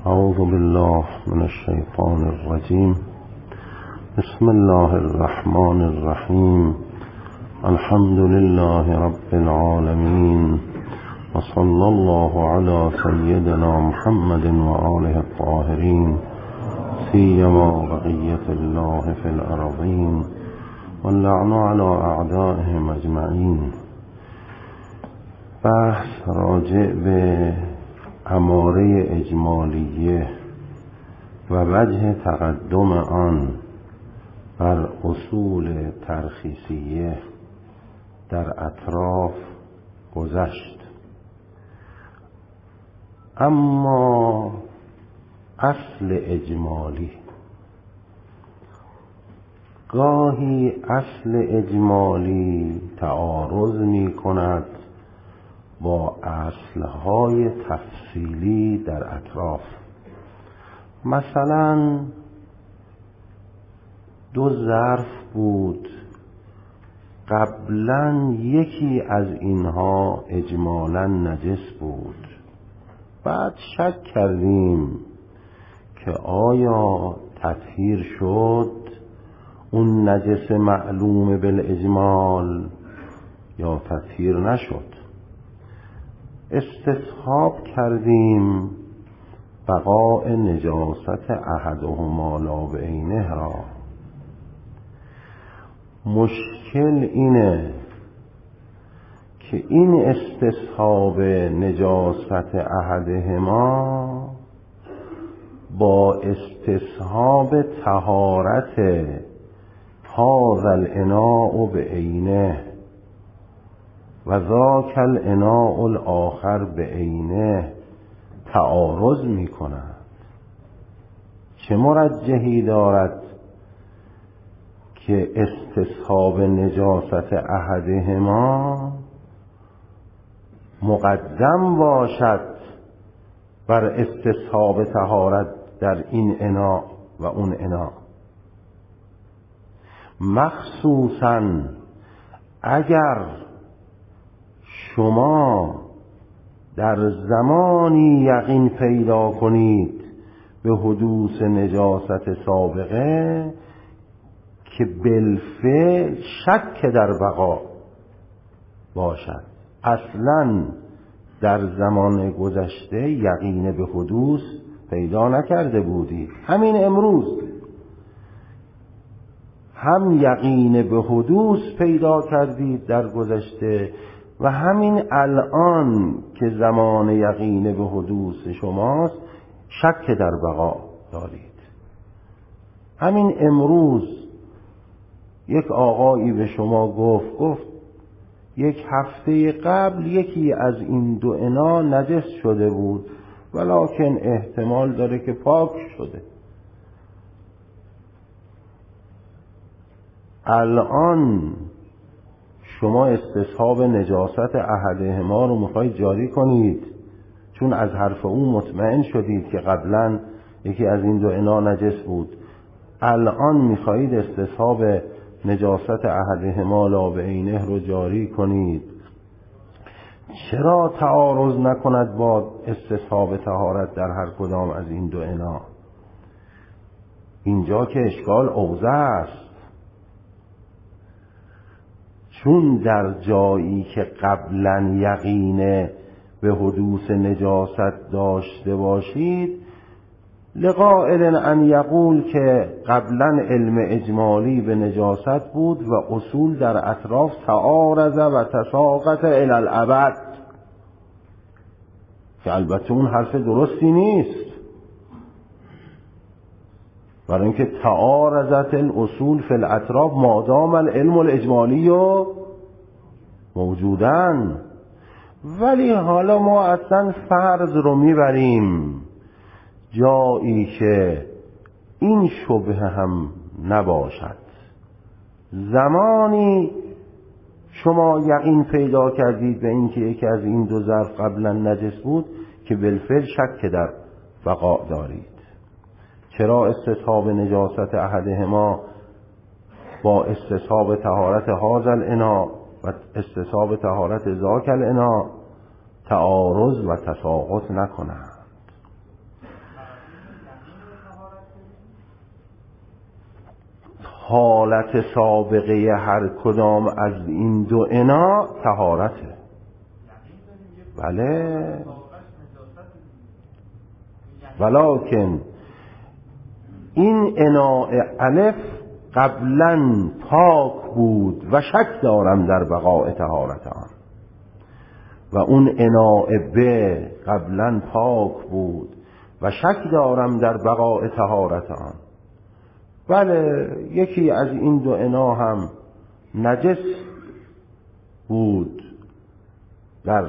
اعوذ بالله من الشیطان الرجیم. بسم الله الرحمن الرحیم. الحمد لله رب العالمین و صلی الله علی سیدنا محمد و آله الطاهرین سیما بقیة الله فی الارضین واللعن علی اعدائهم اجمعین. بحث راجع به اماره اجمالیه و وجه تقدم آن بر اصول ترخیصیه در اطراف گذشت. اما اصل اجمالی، گاهی اصل اجمالی تعارض می کند با اصلهای تفصیلی در اطراف. مثلا دو ظرف بود، قبلا یکی از اینها اجمالا نجس بود، بعد شک کردیم که آیا تطهیر شد اون نجس معلوم بالاجمال یا تطهیر نشد. استصحاب کردیم بقاء نجاست احدهما لا بعینه را. مشکل اینه که این استصحاب نجاست احدهما با استصحاب طهارت هذا الاناء بعینه و ذاک الاناء الاخر بعینه تعارض می کند. چه مرجحی دارد که استصحاب نجاست احدهما مقدم باشد بر استصحاب طهارت در این اناء و اون اناء، مخصوصاً اگر شما در زمانی یقین پیدا کنید به حدوث نجاست سابقه که بالفعل شک در بقا باشد. اصلا در زمان گذشته یقین به حدوث پیدا نکرده بودید، همین امروز هم یقین به حدوث پیدا کردید در گذشته و همین الان که زمان یقین به حدوث شماست شک در بقا دارید. همین امروز یک آقایی به شما گفت یک هفته قبل یکی از این دو انا نجس شده بود ولکن احتمال داره که پاک شده. الان شما استصحاب نجاست احدهما رو میخواید جاری کنید چون از حرف او مطمئن شدید که قبلا یکی از این دو انا نجس بود. الان میخواید استصحاب نجاست احدهما لا بعینه رو جاری کنید. چرا تعارض نکند با استصحاب طهارت در هر کدام از این دو انا؟ اینجا که اشکال اوضح است، چون در جایی که قبلا یقین به حدوث نجاست داشته باشید لقائل ان یقول که قبلا علم اجمالی به نجاست بود و اصول در اطراف تعارض و تساقط الی الابد، که البته اون حرف درستی نیست، برای اینکه تعارضت الاصول فی الاطراف مادام العلم الاجمالی موجودن. ولی حالا ما اصلا فرض رو میبریم جایی که این شبه هم نباشد. زمانی شما یقین پیدا کردید به اینکه یکی از این دو ظرف قبلا نجس بود که بالفعل شک در بقا دارید. چرا استصحاب نجاست احدهما با استصحاب طهارت هذا الاناء و استصحاب طهارت ذاک الاناء تعارض و تساقط نکنند؟ حالت سابقه هر کدام از این دو انا طهارته. بله، ولکن این اناء الف قبلا پاک بود و شک دارم در بقاء طهارت آن، و اون اناء ب قبلا پاک بود و شک دارم در بقاء طهارت آن. بله، یکی از این دو انا هم نجس بود در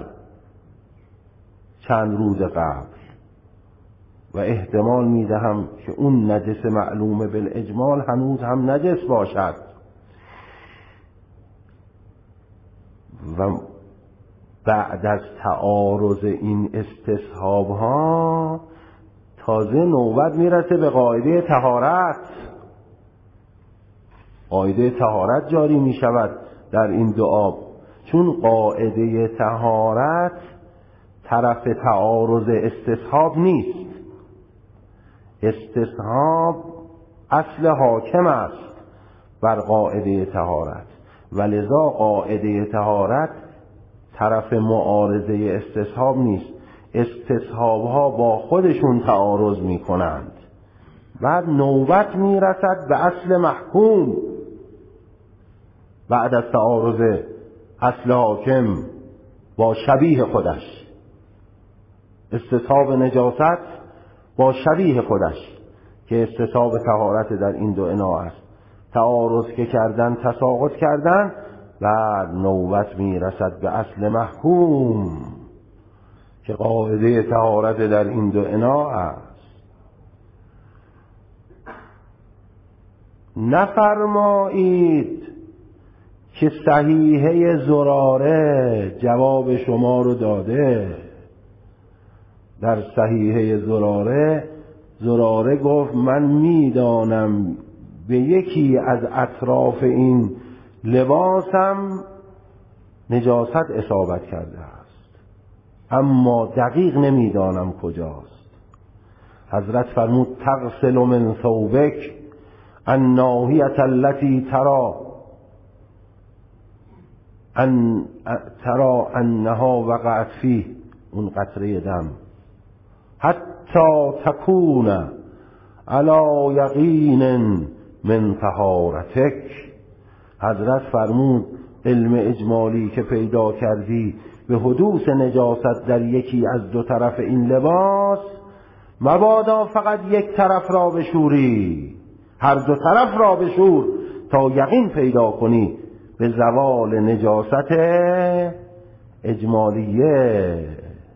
چند روز قبل و احتمال میدهم که اون نجس معلوم بالاجمال هنوز هم نجس باشد و بعد از تعارض این استصحاب ها تازه نوبت میرسه به قاعده طهارت. قاعده طهارت جاری میشود در این دو آب، چون قاعده طهارت طرف تعارض استصحاب نیست. استصحاب اصل حاکم است بر قاعده طهارت و لذا قاعده طهارت طرف معارضه استصحاب نیست. استصحاب ها با خودشون تعارض می کنند، بعد نوبت می رسد به اصل محکوم بعد از تعارض اصل حاکم با شبیه خودش. استصحاب نجاست با شبیه خودش که استصحاب طهارت در این دو انا است. تعارض که کردن، تساقط کردن، بعد نوبت می رسد به اصل محکوم که قاعده طهارت در این دو انا است. نفرمایید که صحیحه زراره جواب شما رو داده. در صحیحه زراره گفت من میدانم به یکی از اطراف این لباسم نجاست اصابت کرده است، اما دقیق نمیدانم کجاست. حضرت فرمود تغسل من ثوبک الناحیة التي ترى انها وقعت فيه، اون قطره دم، حتی تکون علی یقین من طهارتک. حضرت فرمود علم اجمالی که پیدا کردی به حدوث نجاست در یکی از دو طرف این لباس، مبادا فقط یک طرف را بشوری، هر دو طرف را بشور تا یقین پیدا کنی به زوال نجاست اجمالیه.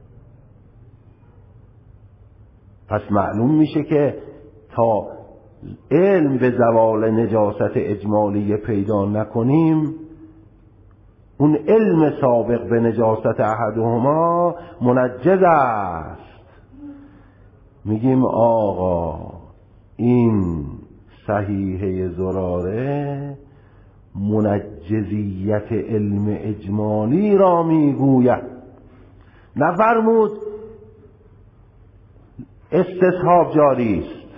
پس معلوم میشه که تا علم به زوال نجاست اجمالیه پیدا نکنیم، اون علم سابق به نجاست احدهما منجز است. میگیم آقا این صحیحه زراره منجزیت علم اجمالی را میگوید. نفرمود استصحاب جاری است،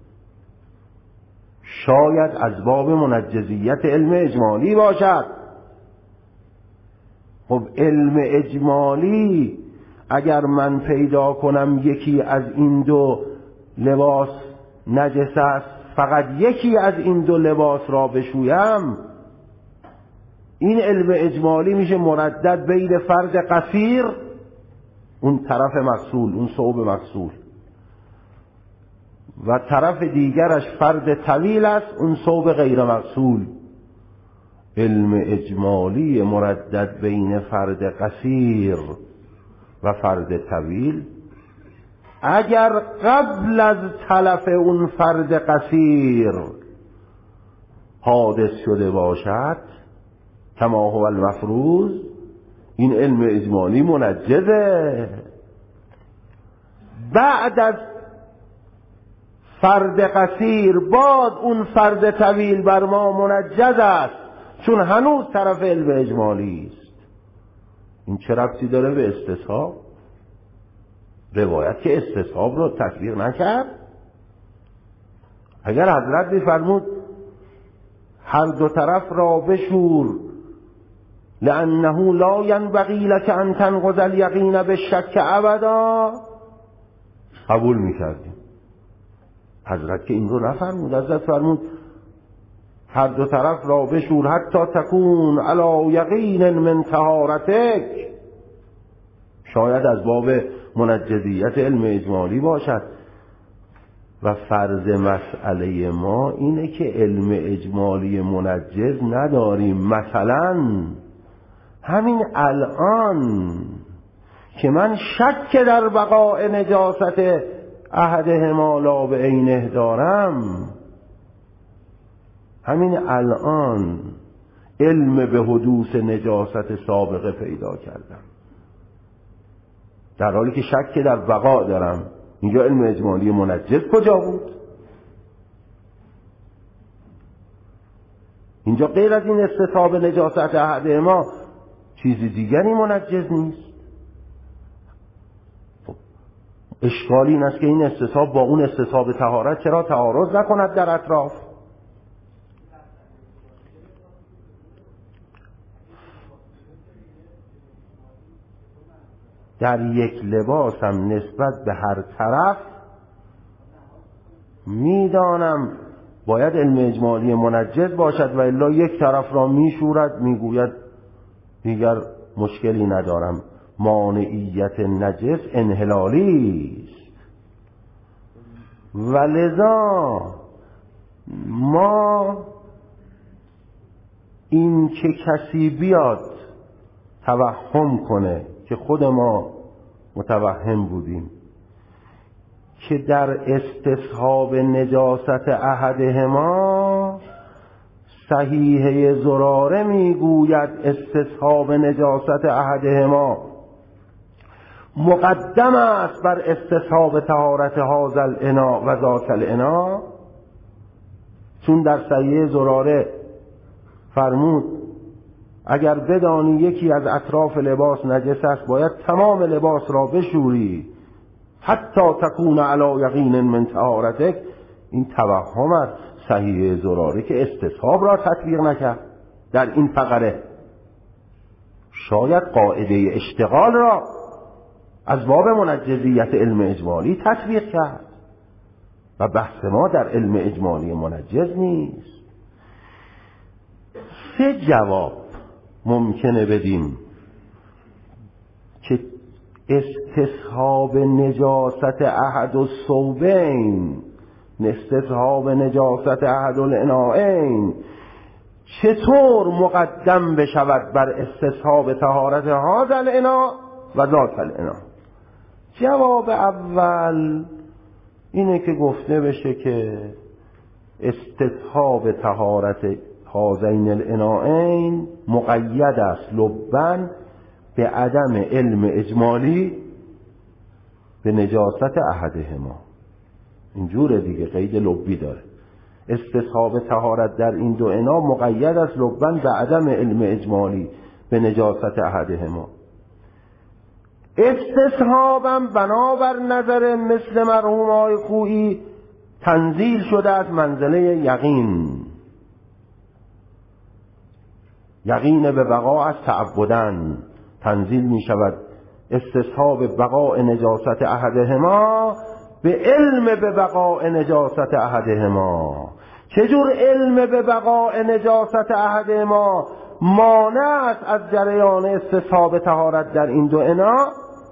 شاید از باب منجزیت علم اجمالی باشد. خب علم اجمالی اگر من پیدا کنم یکی از این دو لباس نجس است، فقط یکی از این دو لباس را بشویم، این علم اجمالی میشه مردد بین فرد قصیر، اون طرف مغسول، اون ثوب مغسول، و طرف دیگرش فرد طویل است، اون ثوب غیر مغسول. علم اجمالی مردد بین فرد قصیر و فرد طویل اگر قبل از تلف اون فرد قصیر حادث شده باشد کما هو المفروض، این علم اجمالی منجزه. بعد از فرد قصیر باز اون فرد طویل بر ما منجز است، چون هنوز طرف علم اجمالی است. این چه ربطی داره به استصحاب؟ روایت که استصحاب رو تطبیق نکرد. اگر حضرت می‌فرمود هر دو طرف را بشور، لأنه لا ينبغي لك ان تنقض الیقین بالشک ابدا. قبول میکردیم. حضرت که این رو نفرمود، حضرت فرمود هر دو طرف را بشور حتی تکون علی یقین من طهارتک. شاید از باب منجزیت علم اجمالی باشد و فرض مسئله ما اینه که علم اجمالی منجز نداریم. مثلا همین الان که من شک در بقاء نجاست احدهما لا بعینه دارم، همین الان علم به حدوث نجاست سابقه پیدا کردم، در حالی که شک در بقا دارم. اینجا علم اجمالی منجز کجا بود؟ اینجا غیر از این استصحاب نجاست احدهما چیزی دیگری منجز نیست. اشکال این است که این استصحاب با اون استصحاب طهارت چرا تعارض نکند در اطراف؟ در یک لباس هم نسبت به هر طرف میدانم باید علم اجمالی منجز باشد و الا یک طرف را میشورد، میگوید دیگر مشکلی ندارم، مانعیت نجس انحلالی است. ولذا ما این که کسی بیاد توهم کنه که خود ما متوهم بودیم که در استصحاب نجاست احدهما صحیحه زراره میگوید استصحاب نجاست احدهما مقدم است بر استصحاب طهارت هذا الاناء و ذاک الاناء، چون در صحیحه زراره فرمود اگر بدانی یکی از اطراف لباس نجس است باید تمام لباس را بشوری حتی تکون علی یقین من طهارتک. این توهم است صحیحه زراره که استصحاب را تطبیق نکرد در این فقره، شاید قاعده اشتغال را از باب منجزیت علم اجمالی تطبیق کرد و بحث ما در علم اجمالی منجز نیست. 3 جواب ممکنه بدیم که استصحاب نجاست احد الثوبین، استصحاب نجاست احد الاناءین چطور مقدم بشود بر استصحاب طهارت هذا الاناء و ذاک الاناء. جواب اول اینه که گفته بشه که استصحاب طهارت هذین الاناءین مقید است لبن به عدم علم اجمالی به نجاست احدهما. اینجوره دیگه، قید لبی داره. استصحاب طهارت در این دو انا مقید است لبن به عدم علم اجمالی به نجاست احدهما. استصحابم بنابر نظر مثل مرحوم آقای خویی تنزیل شده از منزله یقین. یقین به بقا از تعبدن تنزیل می شود. استصحاب بقاء نجاست احدهما به علم به بقاء نجاست احدهما. چجور علم به بقاء نجاست احدهما مانع است از جریان استصحاب طهارت در این دو انا؟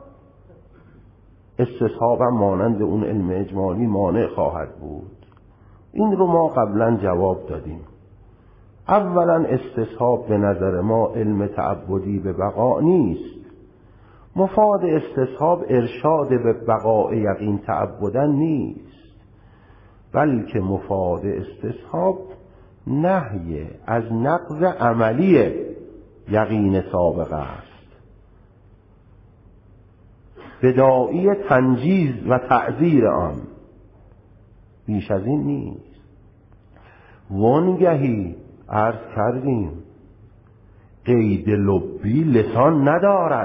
استصحاب هم مانند اون علم اجمالی مانع خواهد بود. این رو ما قبلا جواب دادیم. اولا استصحاب به نظر ما علم تعبدی به بقا نیست. مفاد استصحاب ارشاد به بقاء یقین تعبدن نیست، بلکه مفاد استصحاب نهی از نقض عملی یقین سابقه است، بداعی تنجیز و تعذیر آن، بیش از این نیست. وانگهی عرض کردیم قید لبی لسان ندارد،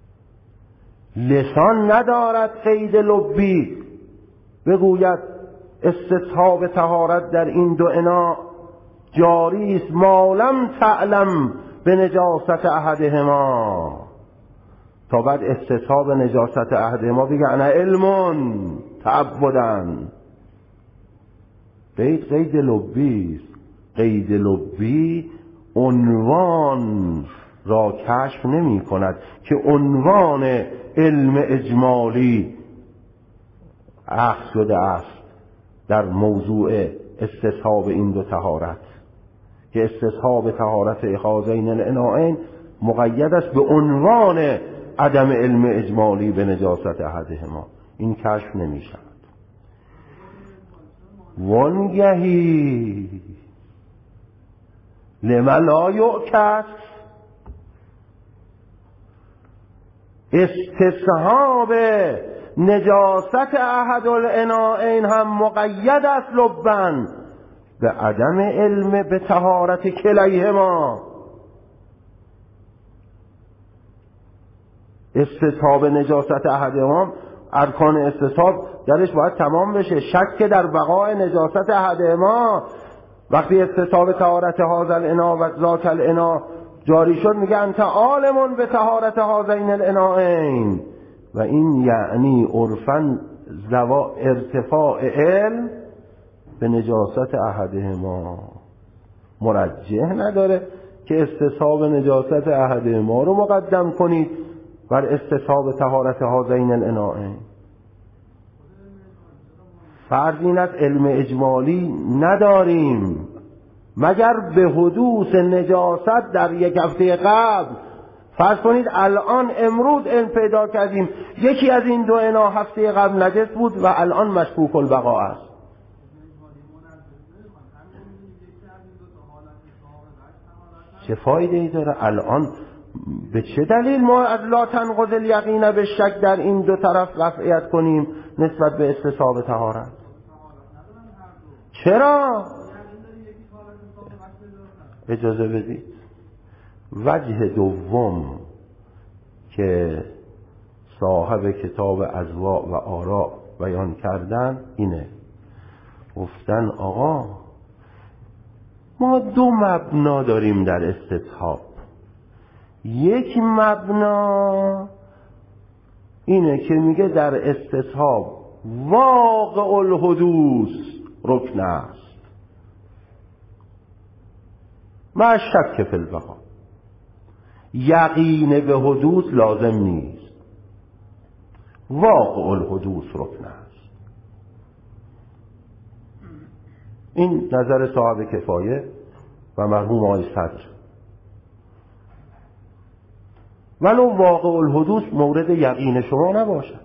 لسان ندارد قید لبی بگوید استصحاب طهارت در این دو اناء جاری است ما لم تعلم به نجاست احدهما، تا بعد استصحاب نجاست احدهما بگه انا علم تعبدن. قید لبی است. قید لبی عنوان را کشف نمی کند که عنوان علم اجمالی اخذ شده است در موضوع استصحاب این دو طهارت، که استصحاب طهارت هذین الاناءین مقید است به عنوان عدم علم اجمالی به نجاست احدهما. این کشف نمی شود. وانگهی لما لا یعکس، استصحاب نجاست احد الاناءین هم مقید است لبن به عدم علم به طهارت کلیهما. استصحاب نجاست احدهما، ارکان استصحاب درش باید تمام بشه. شک در بقای نجاست احدهما، وقتی استصحاب طهارت هذا الاناء و ذاک الاناء جاری شد میگه انت عالم به طهارت هذین الاناءین، و این یعنی عرفاً ارتفاع علم به نجاست احدهما. مرجح نداره که استصحاب نجاست احدهما رو مقدم کنید بر استصحاب طهارت هذین الاناءین. فرض این است علم اجمالی نداریم مگر به حدوث نجاست در یک هفته قبل. فرض کنید الان امروز علم پیدا کردیم یکی از این دو انا هفته قبل نجس بود و الان مشکوک البقا است. چه فایده ای داره الان؟ به چه دلیل ما از لا تنقض الیقین به شک در این دو طرف رفعیت کنیم نسبت به استصحاب طهارت؟ چرا؟ اجازه بدید. وجه دوم که صاحب کتاب اضواء و آراء بیان کردن اینه، گفتن آقا ما دو مبنا داریم در استصحاب. یک مبنا اینه که میگه در استصحاب واقع الحدوث رکن است مع شک فی البقا، یقین به حدوث لازم نیست، واقع الحدوث رکن است. این نظر صاحب کفایه و مرحوم آقای صدر. ولو واقع الحدوث مورد یقین شما نباشد،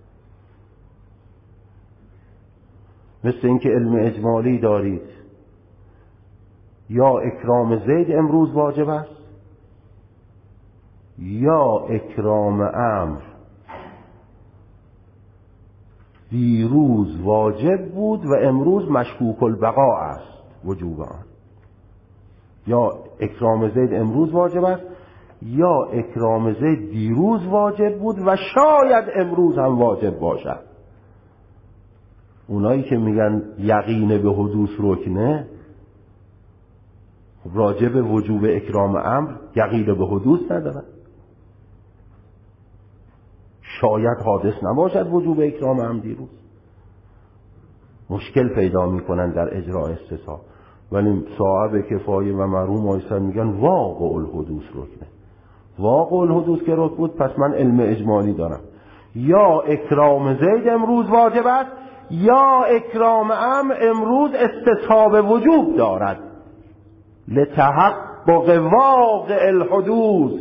مثل اینکه علم اجمالی دارید یا اکرام زید امروز واجب است یا اکرام امر دیروز واجب بود و امروز مشکوک البقا است وجوب آن. یا اکرام زید امروز واجب است یا اکرام زید دیروز واجب بود و شاید امروز هم واجب باشد. اونایی که میگن یقین به حدوث رکنه، راجع به وجوب اکرام امر یقین به حدوث ندارن. شاید حادث نباشد وجوب اکرام امر دیروز، مشکل پیدا میکنن در اجراء استصحاب. ولی صاحب کفایه و مرحوم آیسر میگن واقع الحدوث رکنه. واقع الحدوث که رکن بود پس من علم اجمالی دارم، یا اکرام زید امروز واجب است یا اکرام امر امروز استصحاب وجوب دارد لتحقق واقع الحدوث.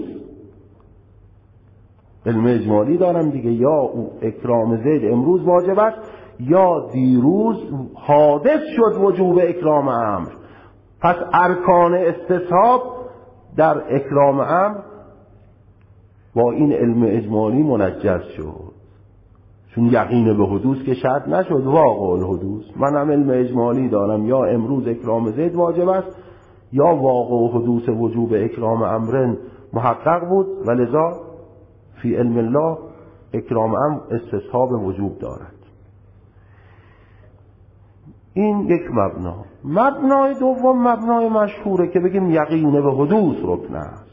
علم اجمالی دارم دیگه، یا اکرام زید امروز واجب است یا دیروز حادث شد وجوب اکرام امر. پس ارکان استصحاب در اکرام امر با این علم اجمالی منجز شد، چون یقین به حدوث که شرط نشد، واقع الحدوث. منم علم اجمالی دارم یا امروز اکرام زید واجب است یا واقع حدوث وجوب اکرام امرن محقق بود و لذا فی علم الله اکرام امر استصحاب وجوب دارد. این یک مبنا. مبنای دوم مبنای مشهوره که بگیم یقین به حدوث رکن است.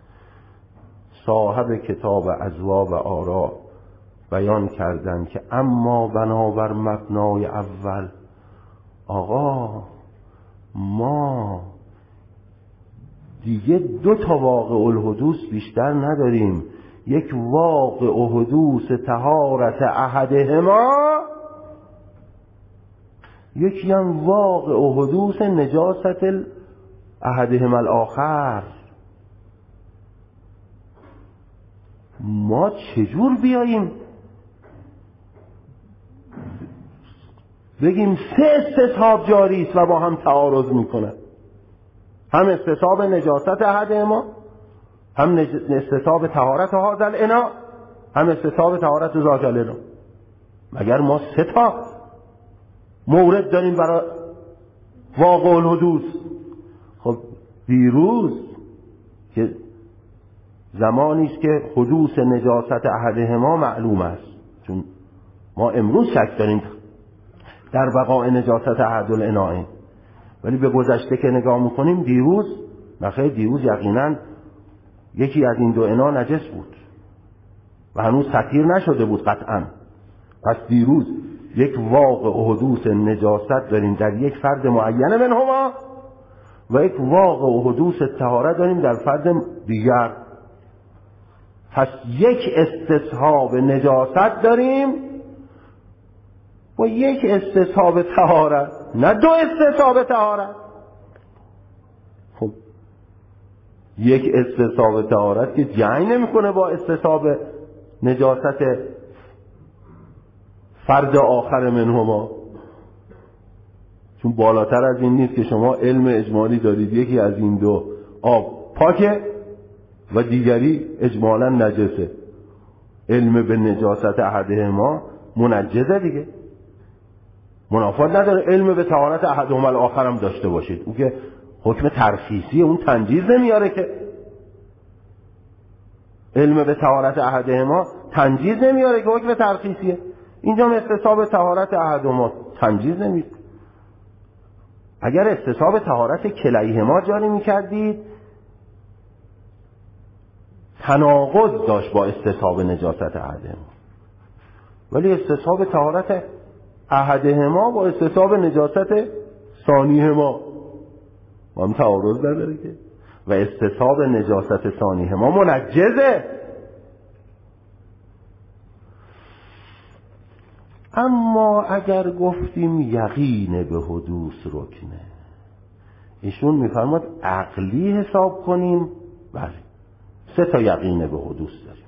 صاحب کتاب اضواء و آراء بیان کردن که اما بنابر مبنای اول، آقا ما دیگه 2 واقع الحدوث بیشتر نداریم، یک واقع حدوث طهارت احدهما، یکی هم واقع حدوث نجاست احدهما الاخر. ما چجور بیاییم بگیم 3 استصحاب جاری است و با هم تعارض میکنه؟ هم استصحاب نجاست احدهما، هم استصحاب طهارت هذا الاناء، هم استصحاب طهارت ذاک الاناء. مگر ما 3 مورد داریم برای واقع الحدوث؟ خب دیروز که زمانی است که حدوث نجاست احدهما معلوم است، چون ما امروز شک داریم در بقاء نجاست احد الاناء، ولی به گذشته که نگاه میکنیم دیروز نخیر، دیروز یقینا یکی از این 2 انا نجس بود و هنوز تطهیر نشده بود قطعا. پس دیروز یک واقع حدوث نجاست داریم در یک فرد معین منهما و یک واقع حدوث طهارت داریم در فرد دیگر. پس یک استصحاب نجاست داریم و یک استصحاب طهارت، نه 2 استصحاب طهارت. خب یک استصحاب طهارت که جنگ نمیکنه با استصحاب نجاست فرد آخر منهما، چون بالاتر از این نیست که شما علم اجمالی دارید یکی از این 2 آب پاکه و دیگری اجمالا نجسه. علم به نجاست احدهما منجزه دیگه، منافات نداره علم به طهارت احدهما الاخر هم داشته باشید. اون که حکم ترخیصی، اون تنجیز نمیاره که. علم به طهارت احدهما تنجیز نمیاره که حکم ترخیصیه. اینجا استصحاب طهارت احدهما تنجیز نمیاره. اگر استصحاب طهارت کلیهما جاری میکردید تناقض داشت با استصحاب نجاست احدهما، ولی استصحاب طهارت احدهما با استصحاب نجاست ثانیهما با هم تعارض نداره که، و استصحاب نجاست ثانیهما منجزه. اما اگر گفتیم یقین به حدوث رکنه، ایشون میفرماد عقلی حساب کنیم. بله 3 یقین به حدوث داریم.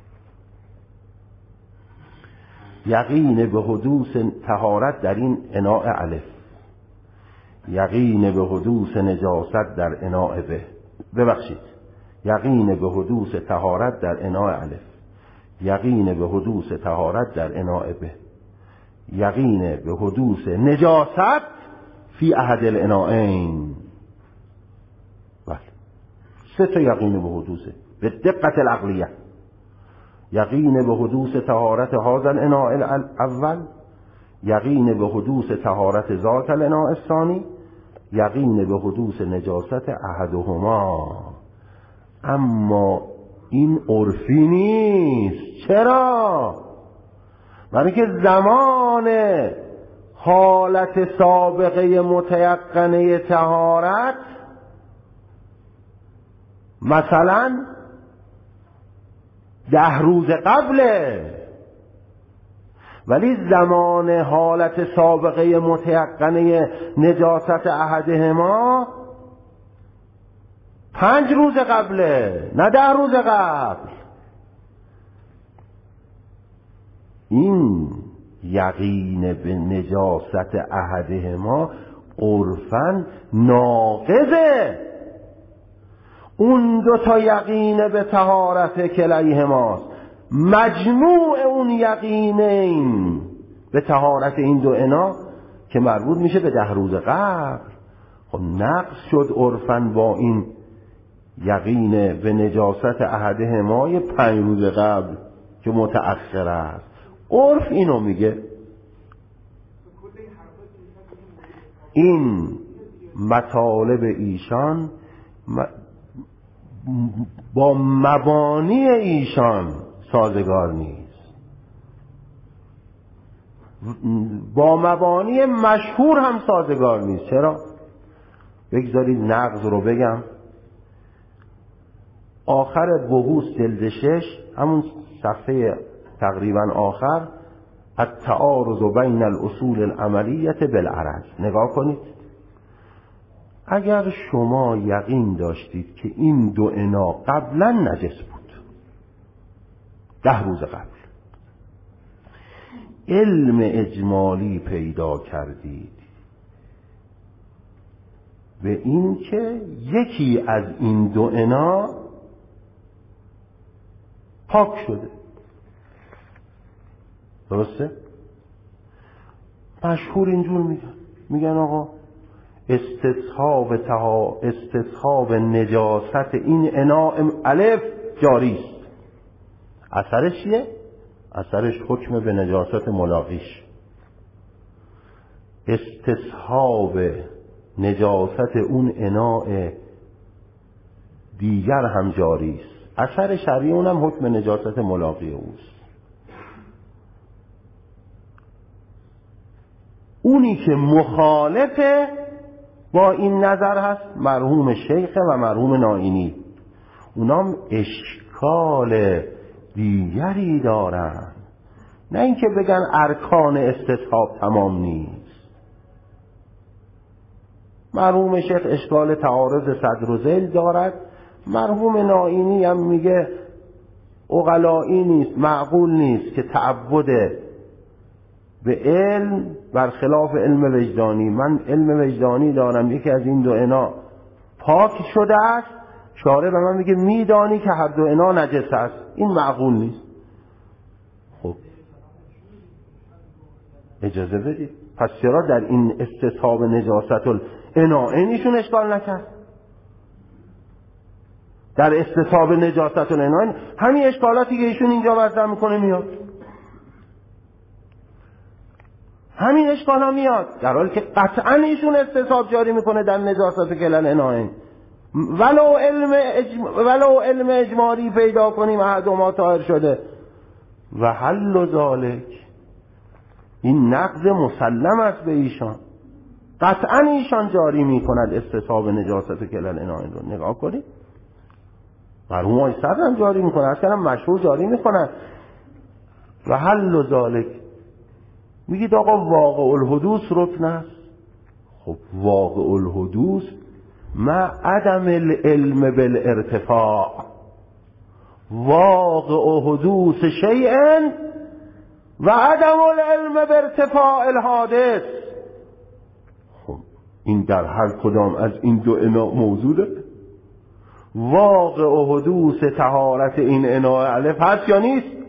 یقین به حدوث طهارت در این اناء الف، یقین به حدوث نجاست در اناء ب، یقین به حدوث طهارت در اناء الف، یقین به حدوث طهارت در اناء ب، یقین به حدوث نجاست فی احد الاناءین. بله 3 یقین به حدوثه به دقت العقلیه. یقین به حدوث طهارت هذا الاناء الاول، یقین به حدوث طهارت ذاک الاناء الثانی، یقین به حدوث نجاست احدهما. اما این عرفی نیست. چرا؟ برای که زمان حالت سابقه متیقنه طهارت مثلا 10 روز قبله، ولی زمان حالت سابقه متیقنه نجاست احدهما 5 روز قبله، نه 10 روز قبل. این یقین به نجاست احدهما عرفاً ناقضه. اون 2 یقین به طهارت کلیهماست. مجموع اون یقینین به طهارت این 2 انا که مربوط میشه به 10 روز قبل. خب نقص شد عرفاً با این یقین به نجاست احدهما 5 روز قبل که متأخر است. عرف اینو میگه. این مطالب ایشان با مبانی ایشان سازگار نیست، با مبانی مشهور هم سازگار نیست. چرا؟ بگذارید نقض رو بگم. آخر بحوث جلد 6 همون صفحه تقریبا آخر، التعارض بین الاصول العملیة بالعرض، نگاه کنید. اگر شما یقین داشتید که این دو انا قبلا نجس بود، 10 روز قبل علم اجمالی پیدا کردید به این که یکی از این دو انا پاک شده، درسته؟ مشهور اینجور میگن آقا استصحاب نجاست این اناء الف جاری است. اثرش چیه؟ اثرش حکم به نجاست ملاقیش. استصحاب نجاست اون اناء دیگر هم جاری است. اثر شرعی اونم حکم نجاست ملاقی اوست. اونی که مخالفه با این نظر هست مرحوم شیخ و مرحوم نائینی، اونام اشکال دیگری دارن، نه اینکه بگن ارکان استصحاب تمام نیست. مرحوم شیخ اشکال تعارض صدر و ذیل دارد، مرحوم نائینی هم میگه عقلائی نیست، معقول نیست که تعبد به علم برخلاف علم وجدانی. من علم وجدانی دارم، یکی از این دو انا پاک شده است، شارع به من میگه میدانی که هر دو انا نجس است، این معقول نیست. خب اجازه بدید، پس چرا در این استصحاب نجاست الاناء ایشون اشکال نکرد؟ در استصحاب نجاست الاناء همین اشکالاتی که ایشون اینجا مطرح میکنه میاد، همین اشکال ها میاد، در حالی که قطعا ایشون استصحاب جاری میکنه در نجاست کلا الاناء. ولو علم اجمالی پیدا کنیم احدهما طاهر شده و حل ذالک، این نقض مسلم است به ایشان، قطعا ایشان جاری میکند استصحاب نجاست کلا الاناء رو. نگاه کنید مرحوم آقای صدر هم جاری میکنه، اصلا مشهور جاری میکنه و حل ذالک. میگید آقا واقع الحدوث رکن است. خب واقع الحدوث مع عدم العلم بالارتفاع، واقع حدوث شیء و عدم العلم بارتفاع الحادث. خب این در هر کدام از این دو انا موجوده. واقع حدوث طهارت این اناء الف هست یا نیست؟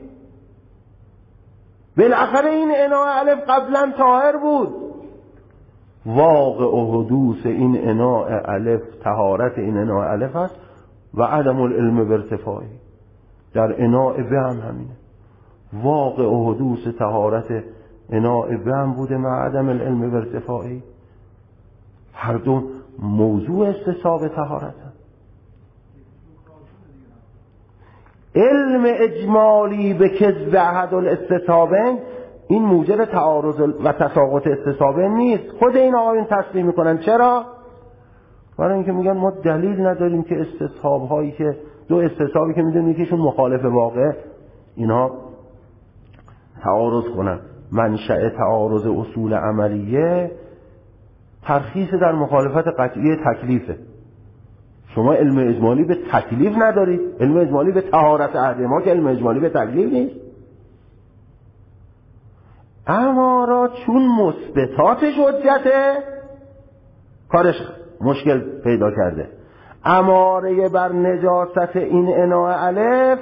بالاخره این اناء الف قبلا طاهر بود. واقع حدوث این اناء الف، طهارت این اناء الف هست و عدم العلم بارتفاعی. در اناء ب هم همینه، واقع حدوث طهارت اناء ب هم بوده مع عدم العلم بارتفاعی. هر دو موضوع استصحاب طهارت هم. علم اجمالی به کذب احد الاستصحابین این موجب تعارض و تساقط استصحابین نیست. خود این آقایون تصریح میکنن. چرا؟ برای اینکه میگن ما دلیل نداریم که استصحاب هایی که دو استصحابی که میدونیم یکیشون مخالف واقع، اینها تعارض کنن. منشأ تعارض اصول عملیه ترخیص در مخالفت قطعی تکلیفه. شما علم اجمالی به تکلیف ندارید، علم اجمالی به طهارت عهد ما که علم اجمالی به تکلیف نیست. اما را چون مثبتاتش حجته کارش مشکل پیدا کرده. اماره بر نجاست این اناء الف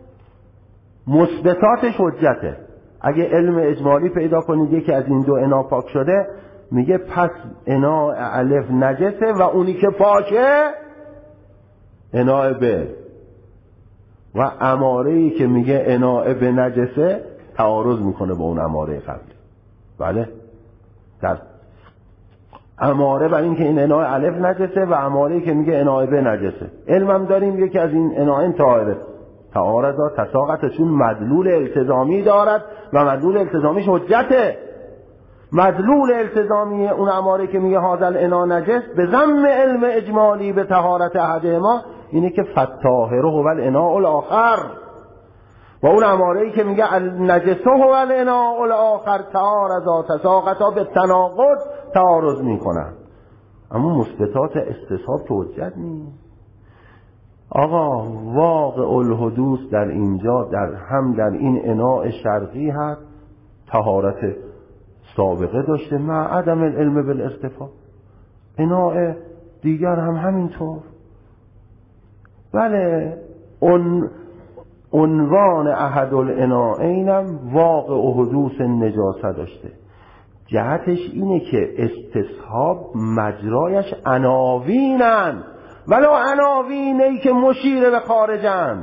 مثبتاتش حجته. اگه علم اجمالی پیدا کنید یکی از این دو انا پاک شده، میگه پس اناء الف نجسه و اونی که پاکه اناء ب، و اماره‌ای که میگه اناء ب نجسه تعارض میکنه با اون اماره قبل. بله، در اماره بر این که این اناء الف نجسه و اماره که میگه اناء ب نجسه. علمم داریم یکی از این اناء طاهره. تعارض تساقط، چون مدلول التزامی دارد و مدلول التزامیش حجته. مدلول التزامی اون اماره که میگه هذا الاناء نجس به ضم علم اجمالی به طهارت احدهما اینه که فالطاهر هو الاناء الاخر، و اون اماره‌ای که میگه النجسه هو الاناء الاخر تعارضا تساقطا به تناقض تعارض میکنن. اما مثبتات استصحاب که حجت نیست. آقا واقع الحدوث در اینجا در این اناء شرقی هست طهارت سابقه داشته مع عدم العلم بالاستفاء، اناء دیگر هم همینطور. بله عنوان احد الاناءینم واقع حدوث نجاست داشته. جهتش اینه که استصحاب مجرایش عناوینن، ولو عناوینی که مشیر به خارجن،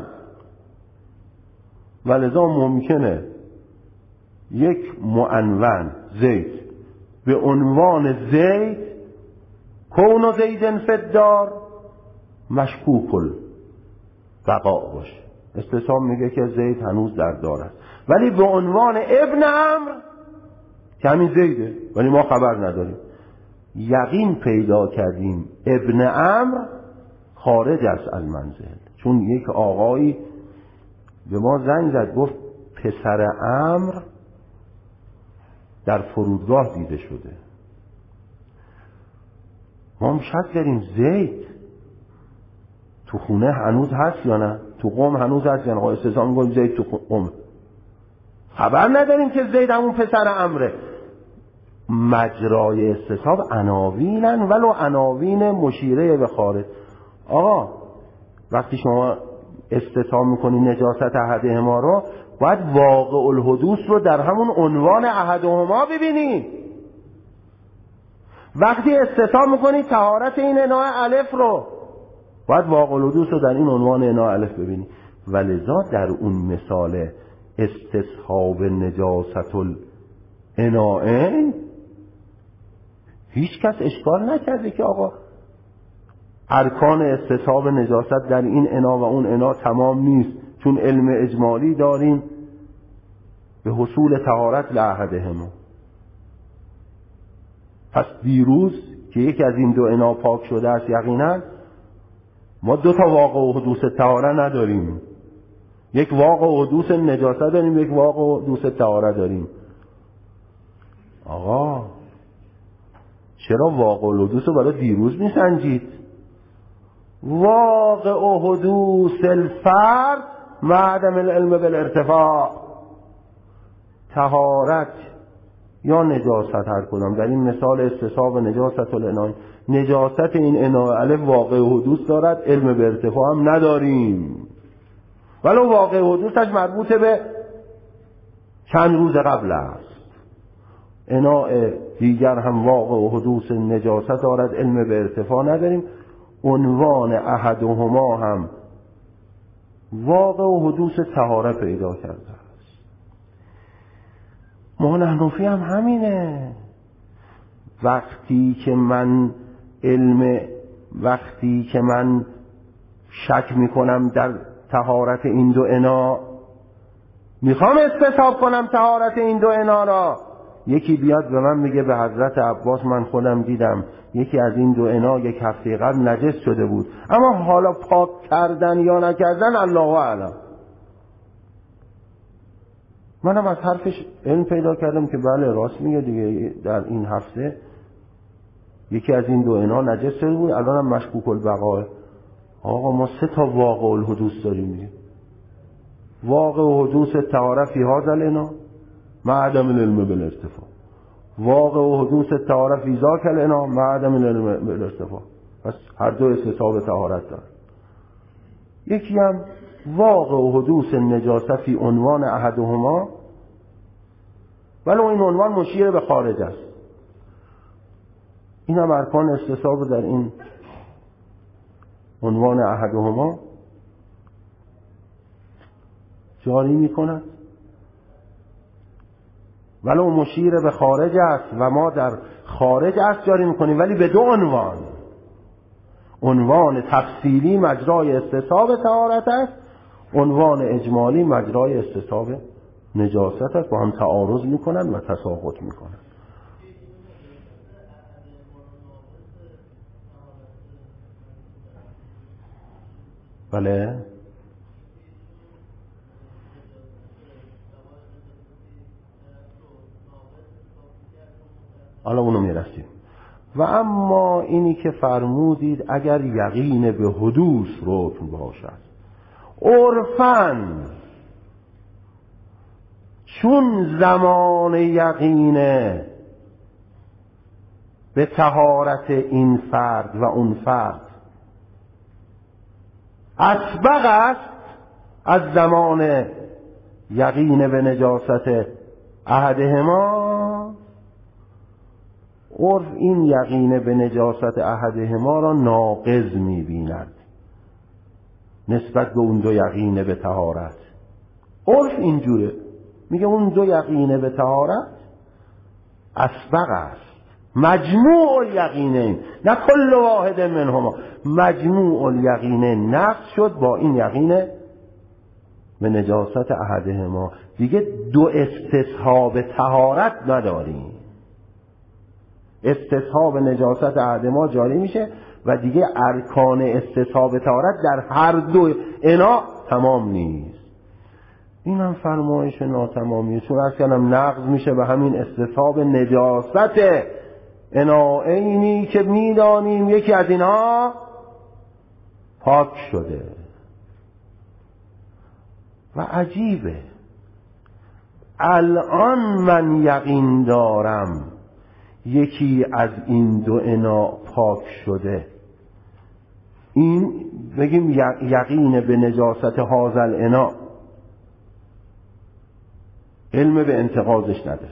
ولذا ممکنه یک معنون زید به عنوان زید کون زیدن فی الدار مشکوک البقاء باشه. استصحاب میگه که زید هنوز در دار است، ولی به عنوان ابن عمرو که همین زیده ولی ما خبر نداریم، یقین پیدا کردیم ابن عمرو خارج از المنزل. چون یک آقایی به ما زنگ زد گفت پسر عمرو در فرودگاه دیده شده. ما هم شک داریم زید تو خونه هنوز هست یا نه، تو قم هنوز هست یا نه. استثنا میگه زید تو قم، خبر نداریم که زید همون پسر عمره. مجرای استصحاب عناوینن ولو عناوین مشیره به خارج. آقا وقتی شما استصحاب میکنی نجاست احدهما رو، باید واقع الحدوث رو در همون عنوان احدهما ببینی. وقتی استصحاب میکنی طهارت این اناء الف رو، باید واقع الحدوث رو در این عنوان اناء الف ببینی. ولذا در اون مثال استصحاب نجاست الاناءین هیچ کس اشکال نکرده که آقا ارکان استصحاب نجاست در این انا و اون انا تمام نیست، چون علم اجمالی داریم به حصول طهارت لاحدهما. پس دیروز که یکی از این دو انا پاک شده است یقینا ما دو تا واقع و حدوث طهارت نداریم، یک واقع و حدوث نجاست داریم، یک واقع و حدوث طهارت داریم. آقا چرا واقع و حدوث رو برای دیروز میسنجید؟ واقع و حدوث الفرد مع عدم العلم بالارتفاع، طهارت یا نجاست هر کدام در این مثال استصحاب نجاست الاناء، نجاست این اناء الف واقع و حدوث دارد، علم به ارتفاع هم نداریم، ولو واقع و حدوثش مربوط به چند روز قبل است. اناء دیگر هم واقع و حدوث نجاست دارد، علم به ارتفاع نداریم. عنوان احدهما هم واقع و حدوث طهارت پیدا کرده است. ما حنفی هم همینه. وقتی که من شک میکنم در طهارت این دو انا، میخوام استصحاب کنم طهارت این دو انا را، یکی بیاد به من میگه به حضرت عباس من خودم دیدم یکی از این دو انا یک هفته قبل نجس شده بود، اما حالا پاک کردن یا نکردن الله اعلم. منم از حرفش علم پیدا کردم که بله راست میگه دیگه، در این هفته یکی از این دو انا نجس شده بود، الانم مشکوک البقاء. آقا ما 3 تا واقع الحدوث داریم دیگه. واقع و حدوث طهارت فی هذا الانا مع عدم العلم بالارتفاع، واقع و حدوث طهارت فی ذاک الانا مع عدم العلم بالارتفاع. پس هر دو استصحاب طهارت دارن. یکی هم واقع و حدوث نجاست فی عنوان احدهما، ولو این عنوان مشیر به خارج است. این هم ارکان استصحاب در این عنوان احدهما جاری می کند. ولو مشیر به خارج است و ما در خارج است جاری میکنیم، ولی به دو عنوان. عنوان تفصیلی مجرای استصحاب طهارت است، عنوان اجمالی مجرای استصحاب نجاست است. با هم تعارض میکنن و تساقط میکنن. بله، حالا اونو میرسیم. و اما اینی که فرمودید اگر یقین به حدوث رکن باشد، عرفاً چون زمان یقین به طهارت این فرد و اون فرد اسبق است از زمان یقین به نجاست احدهما، عرف این یقین به نجاست احدهما را ناقض می‌بیند نسبت به اون دو یقین به طهارت. عرف اینجوره، میگه اون دو یقین به طهارت اسبق است. مجموع الیقینین، نه کل واحد منهما، مجموع الیقینین نقض شد با این یقین به نجاست احدهما. دیگه دو استصحاب طهارت نداریم، استصحاب نجاست احدهما جاری میشه و دیگه ارکان استصحاب طهارت در هر دو انا تمام نیست. این هم فرمایش ناتمامیه، چون از کنم نقض میشه به همین استصحاب نجاست اناینی که میدانیم یکی از اینها پاک شده. و عجیبه الان من یقین دارم یکی از این دو انا پاک شده، این بگیم یقین به نجاست هازل انا، علم به انتقاضش نداره.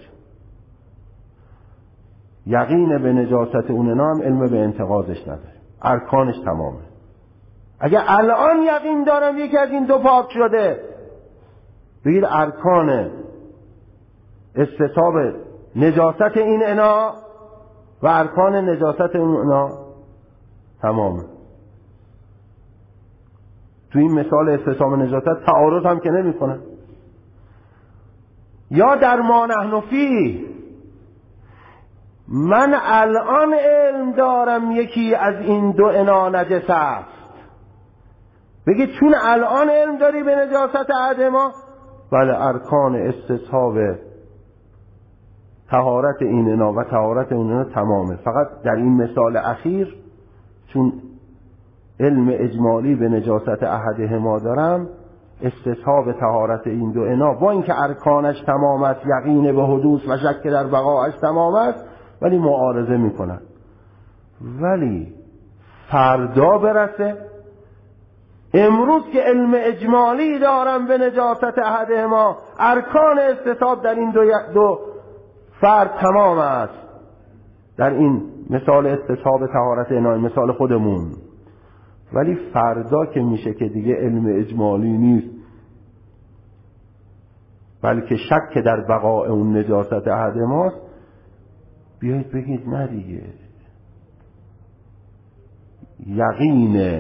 یقین به نجاست اون انا هم علم به انتقاضش نداره، ارکانش تمامه. اگه الان یقین دارم یکی از این دو پاک شده، بگید ارکان استصحاب نجاست این انا و ارکان نجاست اون انا تمامه. تو این مثال استصحاب نجاست تعارض هم که نمی کنه. یا در ما نحن فیه، من الان علم دارم یکی از این دو انا نجس است، بگید چون الان علم داری به نجاست احدهما، بله ارکان استصحاب طهارت این انا و طهارت اون انا تمامه. فقط در این مثال اخیر چون علم اجمالی به نجاست احدهما دارم، استصحاب طهارت این دو انا با اینکه ارکانش تمام است، یقین به حدوث و شک در بقاش تمام است، ولی معارضه میکنن. ولی فردا برسه، امروز که علم اجمالی دارم به نجاست احدهما، ارکان استصحاب در این دو فرد تمام است، در این مثال استصحاب طهارت انا، مثال خودمون. ولی فردا که میشه که دیگه علم اجمالی نیست بلکه شک در بقاء اون نجاست احدهماست، بیایید بگید نه دیگه، یقین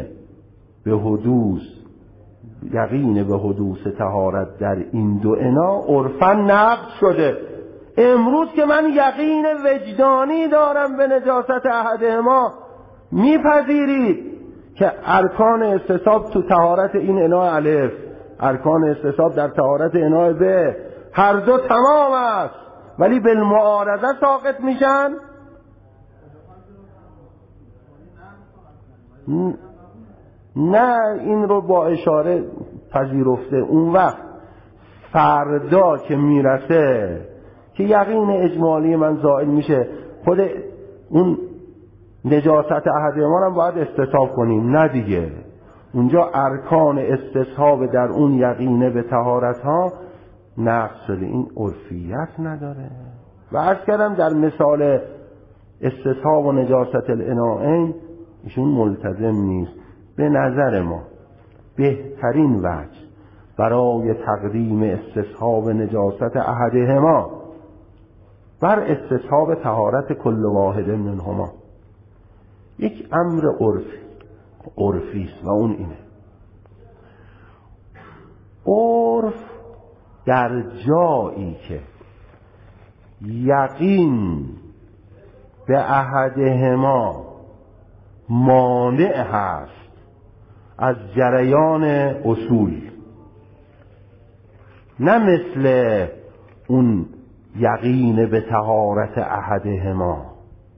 به حدوث طهارت در این دو انا عرفاً نقض شده. امروز که من یقین وجدانی دارم به نجاست احدهما، میپذیرید که ارکان استصحاب تو طهارت این انا الف، ارکان استصحاب در طهارت انا ب، هر دو تمام است، ولی بالمعارضه ساقط میشن؟ نه، این رو با اشاره پذیرفته. اون وقت فردا که میرسه که یقین اجمالی من زائل میشه، خود اون نجاست احدهما هم باید استصحاب کنیم. نه دیگه، اونجا ارکان استصحاب در اون یقینه به طهارت ها نقض شده، این عرفیت نداره. و عرض کردم در مثال استصحاب و نجاست الاناءین ایشون ملتزم نیست. به نظر ما بهترین وجه برای تقدیم استصحاب نجاست احدهما بر استصحاب طهارت کل واحد منهما. یک امر عرفی است و اون اینه: عرف در جایی که یقین به احدهما مانع هست از جریان اصول، نه مثل اون یقین به طهارت احدهما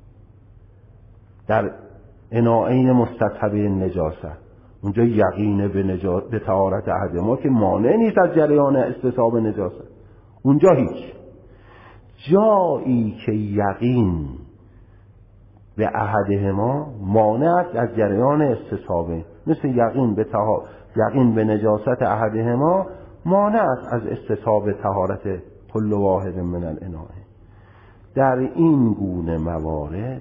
در اناعین مستصحبه نجاسه، اونجا یقین به طهارت احدهما که مانع نیست از جریان استصحاب نجاسه، اونجا هیچ. جایی که یقین به احدهما مانع است از جریان استصحابه، مثل یقین به نجاست احدهما مانع است از استصحاب طهارت کل واحد من الاناء. در این گونه موارد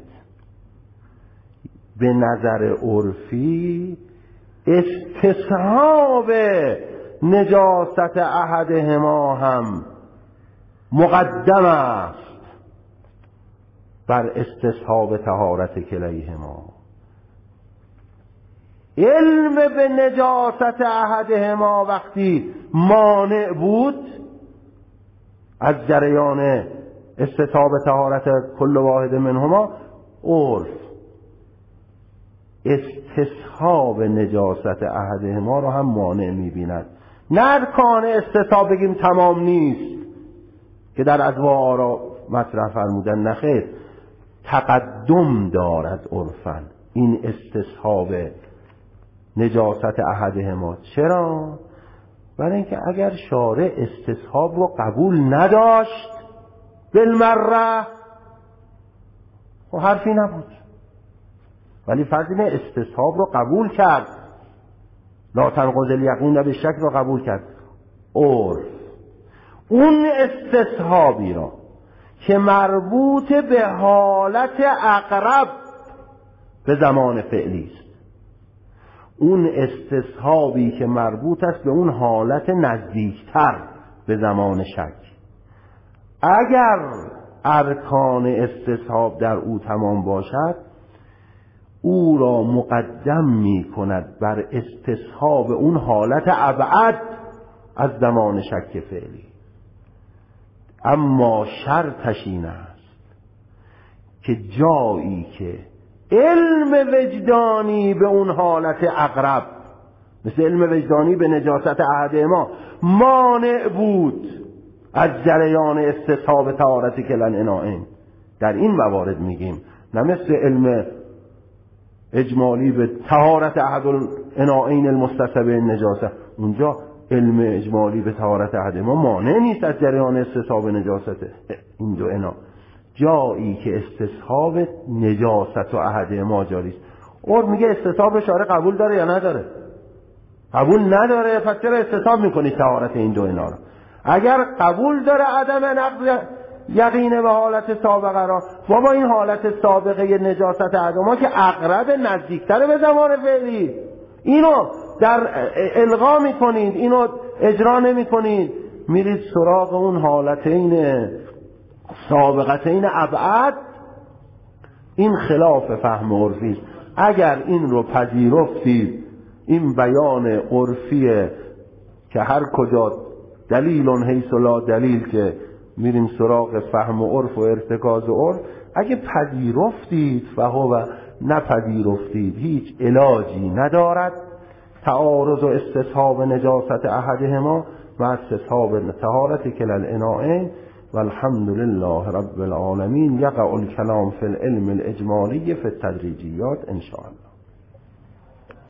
به نظر عرفی استصحاب نجاست احدهما هم مقدم است بر استصحاب طهارت کلیهما. علم به نجاست احدهما وقتی مانع بود از جریان استصحاب طهارت کل واحد منهما، عرف استصحاب نجاست احدهما رو هم مانع می‌بیند. نه ارکان استصحاب بگیم تمام نیست که در ادواء آرا مطرح فرمودن، نخیر، تقدم دارد عرفاً این استصحاب نجاست احدهما. چرا؟ برای اینکه اگر شارع استصحاب رو قبول نداشت بالمره خب حرفی نبود، ولی فرض اینه استصحاب رو قبول کرد، لا تنقض الیقین به شک رو قبول کرد. عرف اون استصحابی را که مربوط به حالت اقرب به زمان فعلی است، اون استصحابی که مربوط است به اون حالت نزدیکتر به زمان شک، اگر ارکان استصحاب در او تمام باشد او را مقدم می کند بر استصحاب اون حالت ابعد از زمان شک فعلی. اما شرطش این است که جایی که علم وجدانی به اون حالت اقرب، مثل علم وجدانی به نجاست احدهما، مانع بود از جریان استصحاب طهارت کل الاناءین، در این موارد میگیم، نه مثل علم اجمالی به طهارت احد الاناءین المستصحبه نجاسه، اونجا علم اجمالی به طهارت احدهما مانع نیست از جریان استصحاب نجاست این دو انا. جایی که استصحاب نجاست و احدهما جاری است، اور میگه استصحاب شارع قبول داره یا نداره؟ قبول نداره، پس چرا استصحاب میکنی طهارت این دو انا رو؟ اگر قبول داره عدم نقض یقین به حالت سابقه را، با این حالت سابقه نجاست احدهما که اقرب نزدیکتر به زمان فعلی، اینو در الغا میکنید، اینو اجرا نمیکنید، میرید سراغ اون حالتین سابقتین ابعد. این خلاف فهم عرفی است. اگر این رو پذیرفتید، این بیان عرفیه که هر کجا دلیل حیث لا دلیل، که میریم سراغ فهم عرف و ارتکاز عرف، اگه پذیرفتید فهو، نپذیرفتید هیچ علاجی ندارد. تعارض و استصحاب نجاست احدهما و استصحاب طهارت کل الاناءین والحمد لله رب العالمین. یقع الکلام فی العلم الاجمالی فی التدریجیات ان شاء الله.